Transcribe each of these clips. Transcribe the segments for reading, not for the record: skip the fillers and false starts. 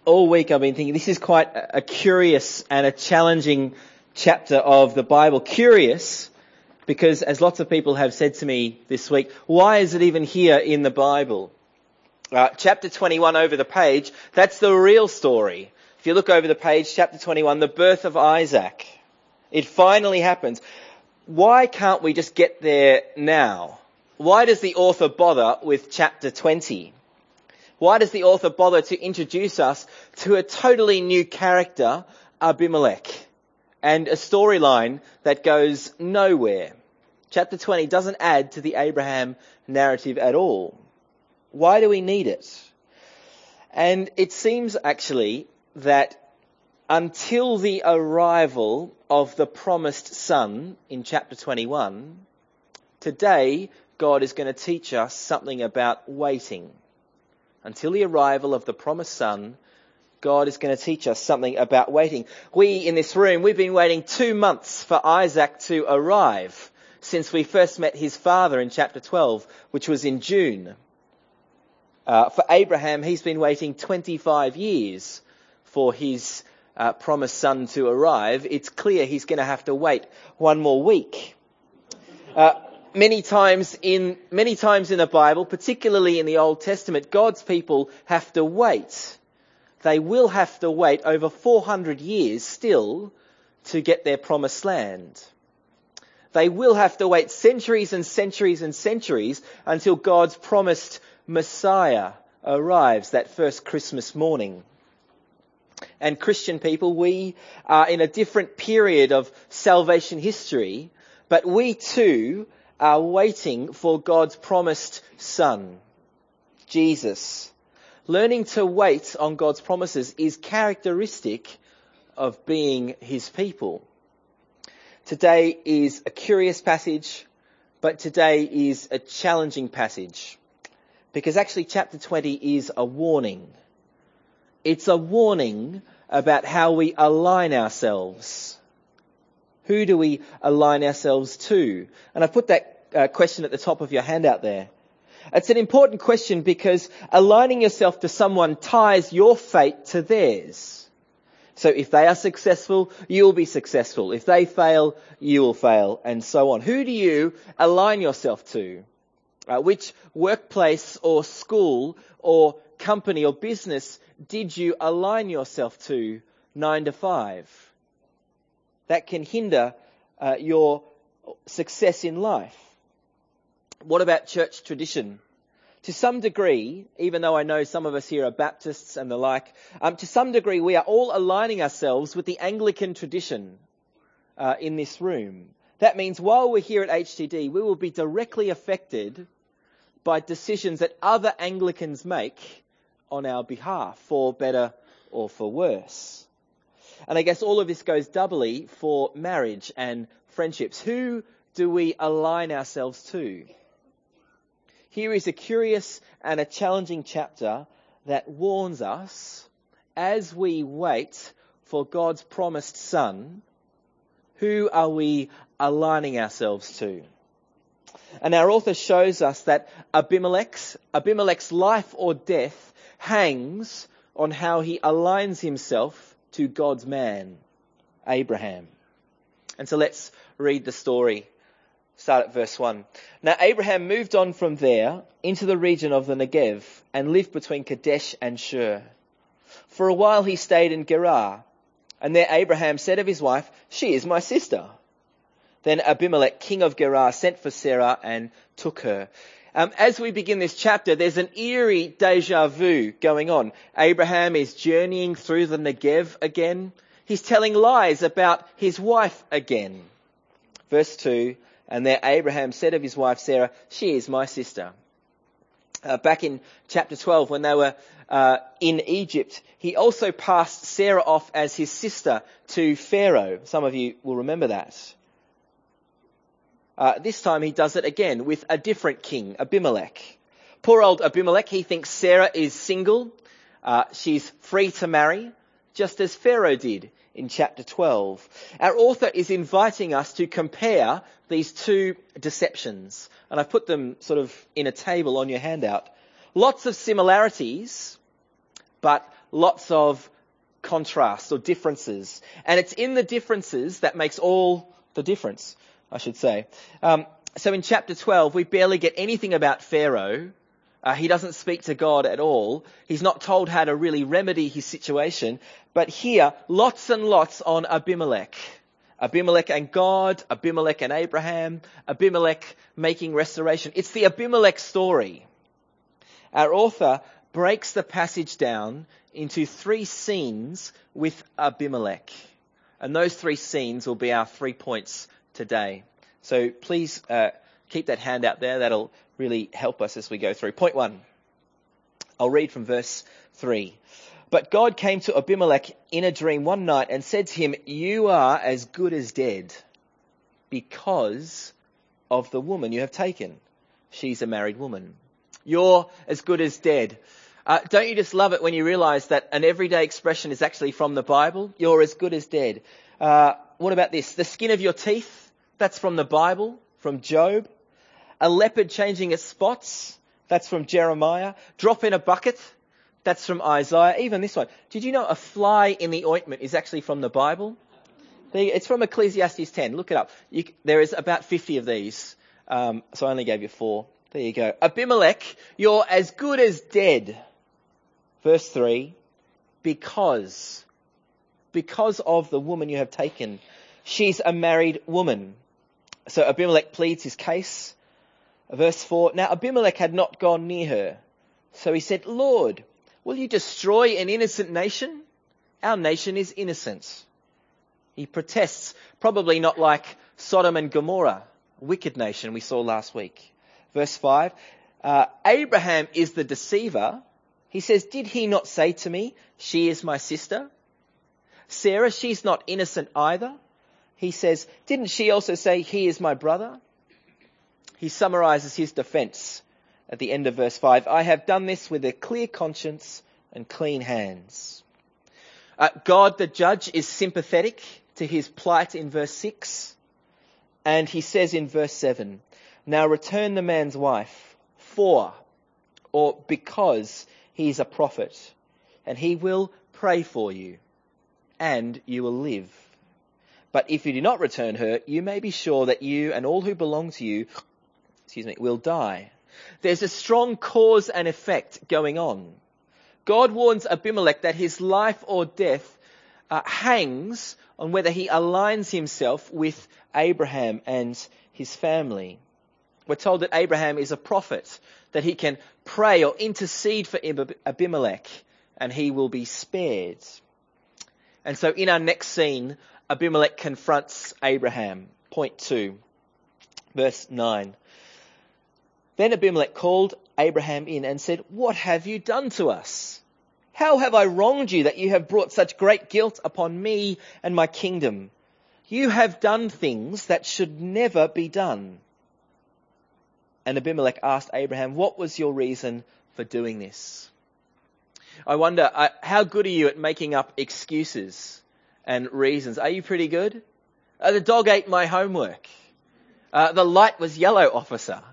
all week I've been thinking this is quite a curious and a challenging chapter of the Bible. Curious because, as lots of people have said to me this week, why is it even here in the Bible? Chapter 21 over the page, that's the real story. If you look over the page, chapter 21, the birth of Isaac. It finally happens. Why can't we just get there now? Why does the author bother with chapter 20? Why does the author bother to introduce us to a totally new character, Abimelech, and a storyline that goes nowhere? Chapter 20 doesn't add to the Abraham narrative at all. Why do we need it? And it seems actually that until the arrival of the promised son in chapter 21, today God is going to teach us something about waiting. Until the arrival of the promised son, God is going to teach us something about waiting. We in this room, we've been waiting 2 months for Isaac to arrive since we first met his father in chapter 12, which was in June. For Abraham, he's been waiting 25 years for his promised son to arrive. It's clear he's going to have to wait one more week. Many times in the Bible, particularly in the Old Testament, God's people have to wait. They will have to wait over 400 years still to get their promised land. They will have to wait centuries and centuries and centuries until God's promised Messiah arrives that first Christmas morning. And Christian people, we are in a different period of salvation history, but we too are waiting for God's promised son, Jesus. Learning to wait on God's promises is characteristic of being his people. Today is a curious passage, but today is a challenging passage. Because actually chapter 20 is a warning. It's a warning about how we align ourselves. Who do we align ourselves to? And I put that question at the top of your handout there. It's an important question because aligning yourself to someone ties your fate to theirs. So if they are successful, you'll be successful. If they fail, you will fail, and so on. Who do you align yourself to? Which workplace or school or company or business did you align yourself to 9 to 5? That can hinder your success in life. What about church tradition? To some degree, even though I know some of us here are Baptists and the like, to some degree we are all aligning ourselves with the Anglican tradition in this room. That means while we're here at HTD, we will be directly affected by decisions that other Anglicans make on our behalf, for better or for worse. And I guess all of this goes doubly for marriage and friendships. Who do we align ourselves to? Here is a curious and a challenging chapter that warns us as we wait for God's promised son, who are we aligning ourselves to? And our author shows us that Abimelech's life or death hangs on how he aligns himself to God's man, Abraham. And so let's read the story. Start at verse 1. Now Abraham moved on from there into the region of the Negev and lived between Kadesh and Shur. For a while he stayed in Gerar, and there Abraham said of his wife, "She is my sister." Then Abimelech, king of Gerar, sent for Sarah and took her. As we begin this chapter, there's an eerie deja vu going on. Abraham is journeying through the Negev again. He's telling lies about his wife again. Verse 2, and there Abraham said of his wife Sarah, "She is my sister." Back in chapter 12, when they were in Egypt, he also passed Sarah off as his sister to Pharaoh. Some of you will remember that. This time he does it again with a different king, Abimelech. Poor old Abimelech, he thinks Sarah is single. She's free to marry, just as Pharaoh did in chapter 12. Our author is inviting us to compare these two deceptions. And I've put them sort of in a table on your handout. Lots of similarities, but lots of contrasts or differences. And it's in the differences that makes all the difference, I should say. So in chapter 12, we barely get anything about Pharaoh. He doesn't speak to God at all. He's not told how to really remedy his situation. But here, lots and lots on Abimelech. Abimelech and God, Abimelech and Abraham, Abimelech making restoration. It's the Abimelech story. Our author breaks the passage down into 3 scenes with Abimelech. And those 3 scenes will be our 3 points today. So please keep that hand out there. That'll really help us as we go through. Point 1. I'll read from verse 3. But God came to Abimelech in a dream one night and said to him, "You are as good as dead because of the woman you have taken. She's a married woman." You're as good as dead. Don't you just love it when you realise that an everyday expression is actually from the Bible? You're as good as dead. What about this? The skin of your teeth, that's from the Bible, from Job. A leopard changing its spots, that's from Jeremiah. Drop in a bucket, that's from Isaiah. Even this one. Did you know a fly in the ointment is actually from the Bible? It's from Ecclesiastes 10. Look it up. There is about 50 of these. So I only gave you 4. There you go. Abimelech, you're as good as dead. Verse 3, because of the woman you have taken. She's a married woman. So Abimelech pleads his case. Verse 4, now Abimelech had not gone near her. So he said, "Lord, will you destroy an innocent nation? Our nation is innocent." He protests, probably not like Sodom and Gomorrah, a wicked nation we saw last week. Verse 5, Abraham is the deceiver. He says, "Did he not say to me, 'She is my sister'? Sarah, she's not innocent either." He says, "Didn't she also say, 'He is my brother'?" He summarises his defence at the end of verse 5. "I have done this with a clear conscience and clean hands." God the judge is sympathetic to his plight in verse 6. And he says in verse 7, "Now return the man's wife because he is a prophet, and he will pray for you, and you will live. But if you do not return her, you may be sure that you and all who belong to you, will die." There's a strong cause and effect going on. God warns Abimelech that his life or death hangs on whether he aligns himself with Abraham and his family. We're told that Abraham is a prophet, that he can pray or intercede for Abimelech, and he will be spared. And so in our next scene, Abimelech confronts Abraham. Point 2, verse 9. Then Abimelech called Abraham in and said, "What have you done to us? How have I wronged you that you have brought such great guilt upon me and my kingdom? You have done things that should never be done." And Abimelech asked Abraham, "What was your reason for doing this?" I wonder, how good are you at making up excuses and reasons? Are you pretty good? The dog ate my homework. The light was yellow, officer.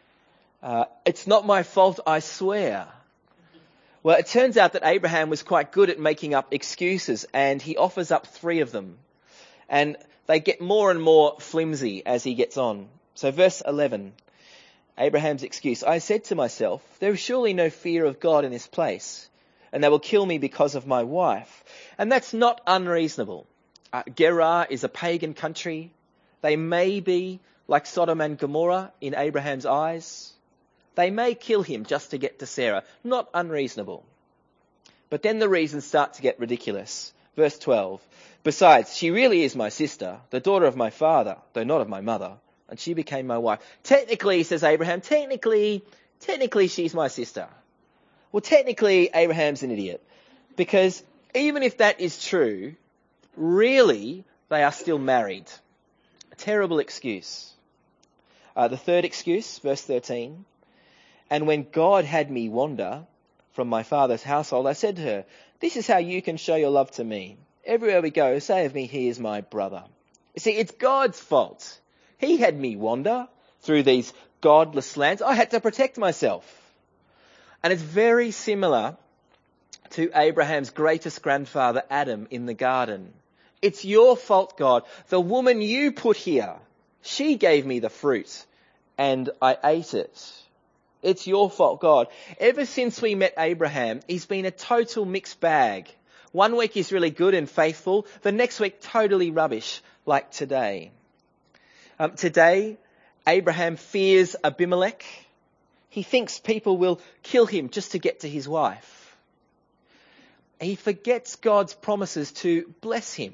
It's not my fault, I swear. Well, it turns out that Abraham was quite good at making up excuses, and he offers up 3 of them. And they get more and more flimsy as he gets on. So verse 11, Abraham's excuse: "I said to myself, there is surely no fear of God in this place, and they will kill me because of my wife." And that's not unreasonable. Gerar is a pagan country. They may be like Sodom and Gomorrah in Abraham's eyes. They may kill him just to get to Sarah. Not unreasonable. But then the reasons start to get ridiculous. Verse 12. "Besides, she really is my sister, the daughter of my father, though not of my mother, and she became my wife." Technically, says Abraham, technically she's my sister. Well, technically, Abraham's an idiot. Because even if that is true, really, they are still married. A terrible excuse. The third excuse, verse 13. "And when God had me wander from my father's household, I said to her, 'This is how you can show your love to me. Everywhere we go, say of me, he is my brother.'" You see, it's God's fault. He had me wander through these godless lands. I had to protect myself. And it's very similar to Abraham's greatest grandfather, Adam, in the garden. It's your fault, God. The woman you put here, she gave me the fruit and I ate it. It's your fault, God. Ever since we met Abraham, he's been a total mixed bag. One week he's really good and faithful. The next week, totally rubbish, like today. Today, Abraham fears Abimelech. He thinks people will kill him just to get to his wife. He forgets God's promises to bless him.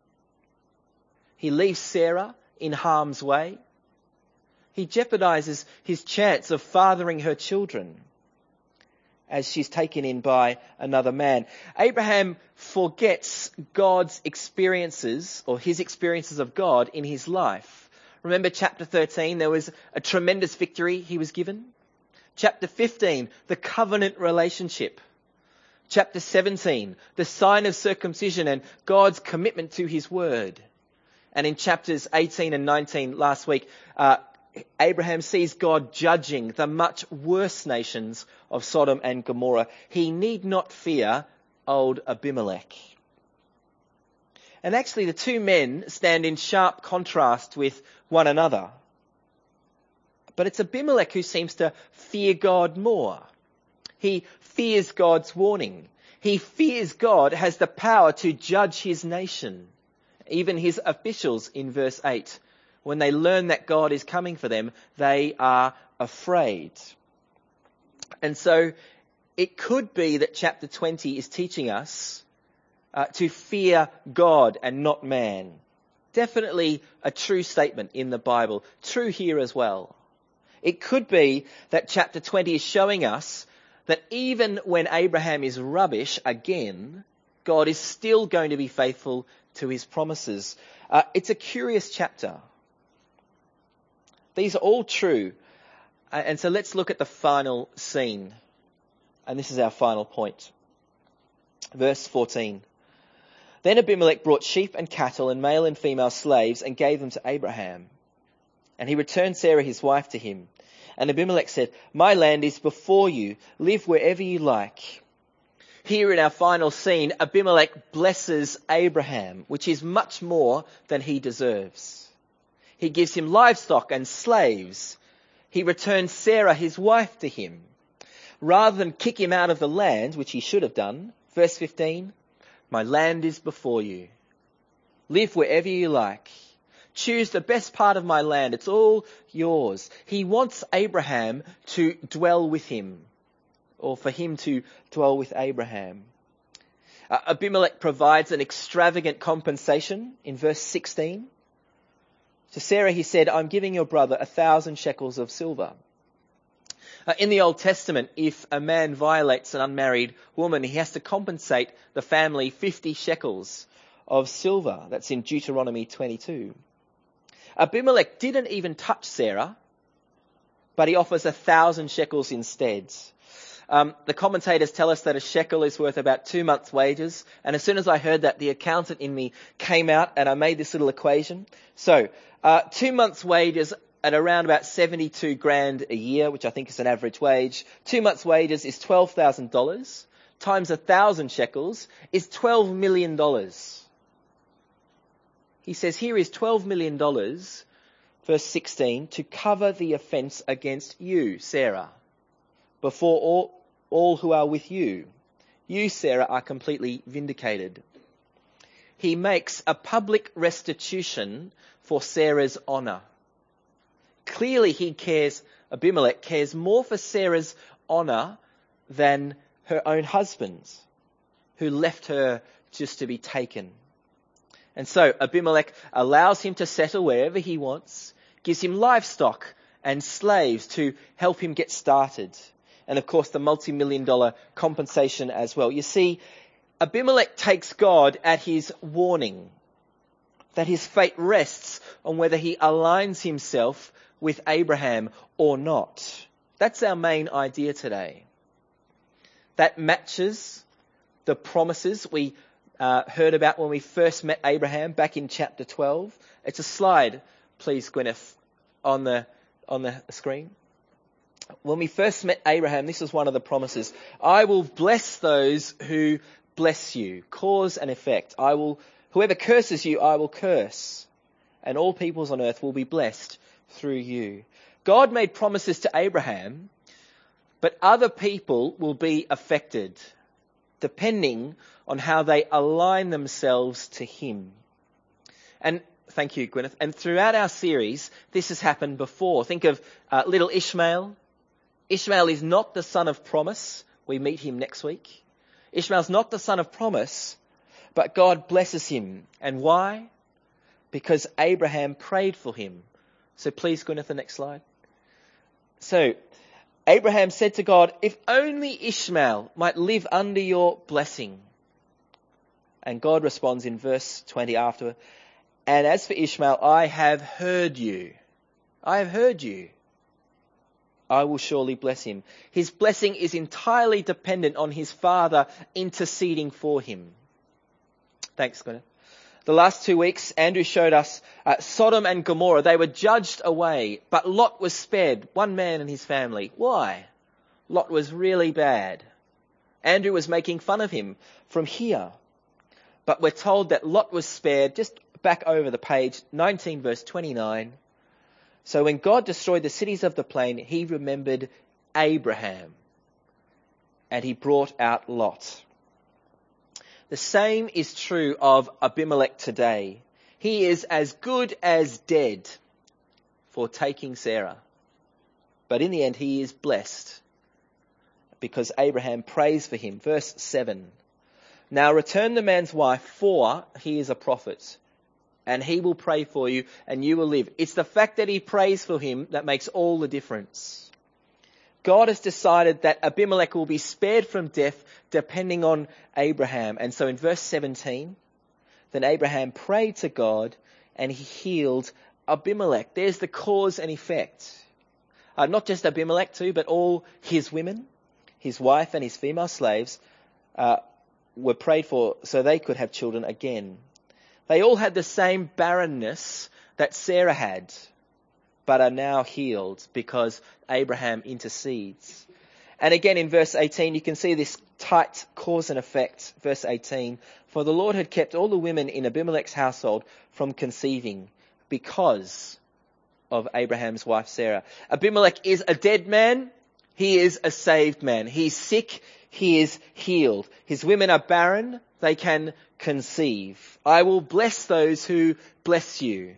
He leaves Sarah in harm's way. He jeopardizes his chance of fathering her children as she's taken in by another man. Abraham forgets God's experiences, or his experiences of God in his life. Remember chapter 13, there was a tremendous victory he was given. Chapter 15, the covenant relationship. Chapter 17, the sign of circumcision and God's commitment to his word. And in chapters 18 and 19 last week, Abraham sees God judging the much worse nations of Sodom and Gomorrah. He need not fear old Abimelech. And actually the two men stand in sharp contrast with one another. But it's Abimelech who seems to fear God more. He fears God's warning. He fears God has the power to judge his nation. Even his officials in verse 8, when they learn that God is coming for them, they are afraid. And so it could be that chapter 20 is teaching us to fear God and not man. Definitely a true statement in the Bible. True here as well. It could be that chapter 20 is showing us that even when Abraham is rubbish again, God is still going to be faithful to his promises. It's a curious chapter. These are all true. And so let's look at the final scene. And this is our final point. Verse 14. Then Abimelech brought sheep and cattle and male and female slaves and gave them to Abraham. And he returned Sarah his wife to him. And Abimelech said, "My land is before you. Live wherever you like." Here in our final scene, Abimelech blesses Abraham, which is much more than he deserves. He gives him livestock and slaves. He returns Sarah, his wife, to him. Rather than kick him out of the land, which he should have done, verse 15, "My land is before you. Live wherever you like. Choose the best part of my land. It's all yours." He wants Abraham to dwell with him, or for him to dwell with Abraham. Abimelech provides an extravagant compensation in verse 16. To Sarah he said, "I'm giving your brother 1,000 shekels of silver." In the Old Testament, if a man violates an unmarried woman, he has to compensate the family 50 shekels of silver. That's in Deuteronomy 22. Abimelech didn't even touch Sarah, but he offers 1,000 shekels instead. The commentators tell us that a shekel is worth about 2 months' wages. And as soon as I heard that, the accountant in me came out and I made this little equation. So 2 months' wages at around about 72 grand a year, which I think is an average wage. 2 months' wages is $12,000 times 1,000 shekels is $12 million. He says here is $12 million, verse 16, to cover the offence against you, Sarah, before all who are with you. You, Sarah, are completely vindicated. He makes a public restitution for Sarah's honour. Clearly Abimelech cares more for Sarah's honour than her own husband, who left her just to be taken. And so Abimelech allows him to settle wherever he wants, gives him livestock and slaves to help him get started. And of course the multi-million-dollar compensation as well. You see, Abimelech takes God at his warning, that his fate rests on whether he aligns himself with Abraham or not. That's our main idea today. That matches the promises we heard about when we first met Abraham back in chapter 12. It's a slide, please, Gwyneth, on the screen. When we first met Abraham, this was one of the promises. I will bless those who bless you. Cause and effect. Whoever curses you, I will curse. And all peoples on earth will be blessed through you. God made promises to Abraham, but other people will be affected, depending on how they align themselves to him. And thank you, Gwyneth. And throughout our series, this has happened before. Think of little Ishmael. Ishmael is not the son of promise. We meet him next week. Ishmael's not the son of promise, but God blesses him. And why? Because Abraham prayed for him. So please, Gwyneth, the next slide. So, Abraham said to God, if only Ishmael might live under your blessing. And God responds in verse 20 after, and as for Ishmael, I have heard you. I have heard you. I will surely bless him. His blessing is entirely dependent on his father interceding for him. Thanks, Gwyneth. The last 2 weeks, Andrew showed us Sodom and Gomorrah. They were judged away, but Lot was spared, one man and his family. Why? Lot was really bad. Andrew was making fun of him from here. But we're told that Lot was spared, just back over the page, 19 verse 29. So when God destroyed the cities of the plain, he remembered Abraham and he brought out Lot. The same is true of Abimelech today. He is as good as dead for taking Sarah. But in the end, he is blessed because Abraham prays for him. Verse 7. Now return the man's wife, for he is a prophet, and he will pray for you and you will live. It's the fact that he prays for him that makes all the difference. God has decided that Abimelech will be spared from death depending on Abraham. And so in verse 17, then Abraham prayed to God and he healed Abimelech. There's the cause and effect. Not just Abimelech too, but all his women, his wife and his female slaves were prayed for so they could have children again. They all had the same barrenness that Sarah had, but are now healed because Abraham intercedes. And again in verse 18, you can see this tight cause and effect. Verse 18, for the Lord had kept all the women in Abimelech's household from conceiving because of Abraham's wife Sarah. Abimelech is a dead man. He is a saved man. He's sick. He is healed. His women are barren. They can conceive. I will bless those who bless you.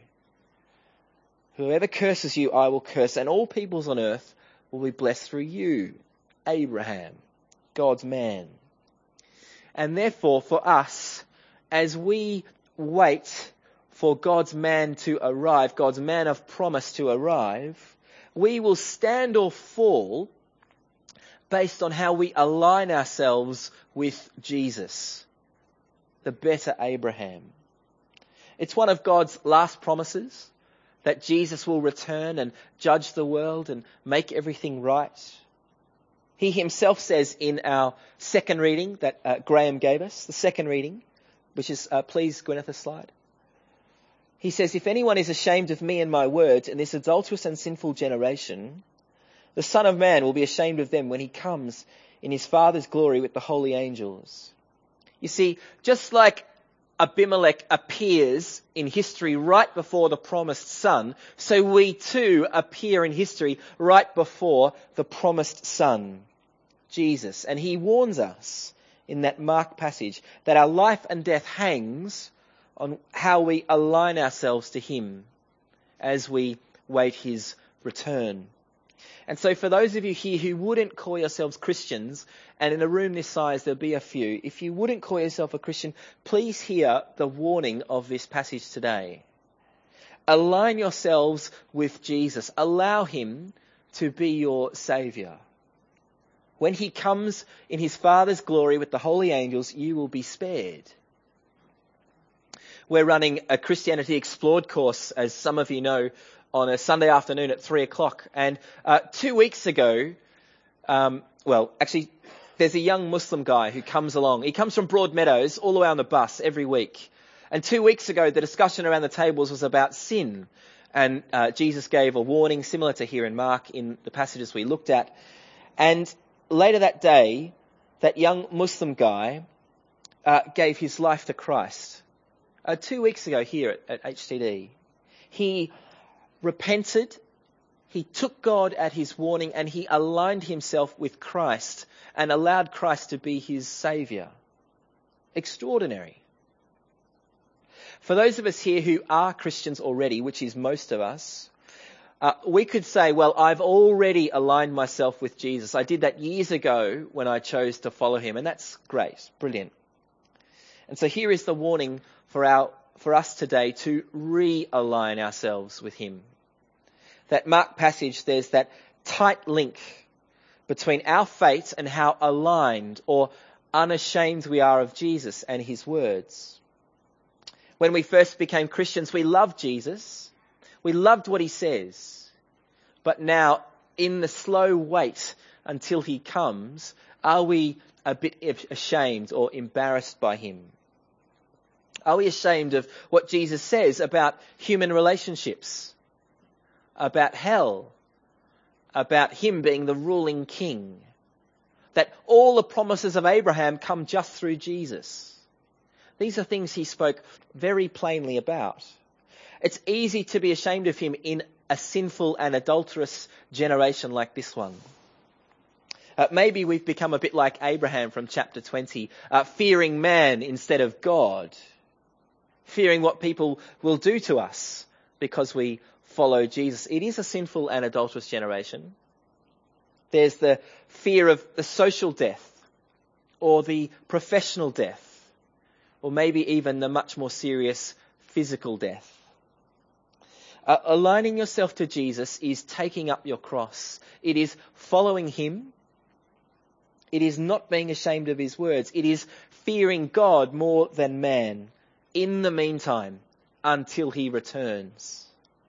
Whoever curses you, I will curse, and all peoples on earth will be blessed through you. Abraham, God's man. And therefore, for us, as we wait for God's man to arrive, God's man of promise to arrive, we will stand or fall based on how we align ourselves with Jesus, the better Abraham. It's one of God's last promises that Jesus will return and judge the world and make everything right. He himself says in our second reading that Graham gave us, the second reading, which is, please, Gwyneth, a slide. He says, if anyone is ashamed of me and my words in this adulterous and sinful generation, the Son of Man will be ashamed of them when he comes in his Father's glory with the holy angels. You see, just like Abimelech appears in history right before the promised son, so we too appear in history right before the promised son, Jesus. And he warns us in that Mark passage that our life and death hangs on how we align ourselves to him as we wait his return. And so for those of you here who wouldn't call yourselves Christians, and in a room this size there'll be a few, if you wouldn't call yourself a Christian, please hear the warning of this passage today. Align yourselves with Jesus. Allow him to be your Saviour. When he comes in his Father's glory with the holy angels, you will be spared. We're running a Christianity Explored course, as some of you know, on a Sunday afternoon at 3:00. And 2 weeks ago, there's a young Muslim guy who comes along. He comes from Broadmeadows all the way on the bus every week. And 2 weeks ago, the discussion around the tables was about sin. And Jesus gave a warning similar to here in Mark in the passages we looked at. And later that day, that young Muslim guy gave his life to Christ. 2 weeks ago here at HTD. He repented, he took God at his warning, and he aligned himself with Christ and allowed Christ to be his saviour. Extraordinary. For those of us here who are Christians already, which is most of us, we could say, well, I've already aligned myself with Jesus. I did that years ago when I chose to follow him, and that's great, brilliant. And so here is the warning for us today to realign ourselves with him. That Mark passage, there's that tight link between our faith and how aligned or unashamed we are of Jesus and his words. When we first became Christians, we loved Jesus. We loved what he says. But now, in the slow wait until he comes, are we a bit ashamed or embarrassed by him? Are we ashamed of what Jesus says about human relationships, about hell, about him being the ruling king, that all the promises of Abraham come just through Jesus? These are things he spoke very plainly about. It's easy to be ashamed of him in a sinful and adulterous generation like this one. Maybe we've become a bit like Abraham from chapter 20, fearing man instead of God, fearing what people will do to us because we follow Jesus. It is a sinful and adulterous generation. There's the fear of the social death or the professional death, or maybe even the much more serious physical death. Aligning yourself to Jesus is taking up your cross. It is following him. It is not being ashamed of his words. It is fearing God more than man in the meantime until he returns.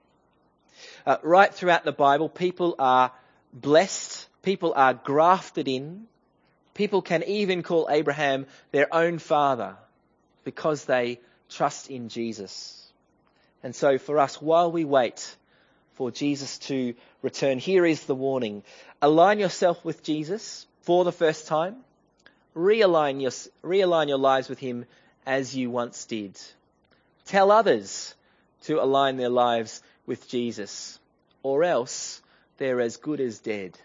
Right throughout the Bible, people are blessed. People are grafted in. People can even call Abraham their own father because they trust in Jesus. And so for us, while we wait for Jesus to return, here is the warning. Align yourself with Jesus for the first time. Realign your lives with him as you once did. Tell others to align their lives with Jesus, or else they're as good as dead.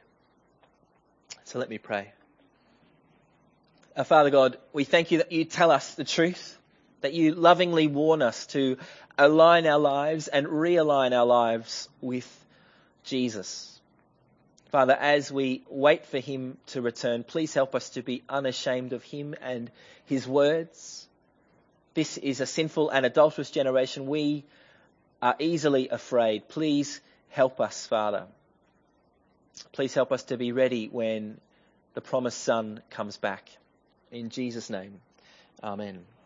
So let me pray. Father God, we thank you that you tell us the truth, that you lovingly warn us to align our lives and realign our lives with Jesus. Father, as we wait for him to return, please help us to be unashamed of him and his words. This is a sinful and adulterous generation. We are easily afraid. Please help us, Father. Please help us to be ready when the promised Son comes back. In Jesus' name, amen.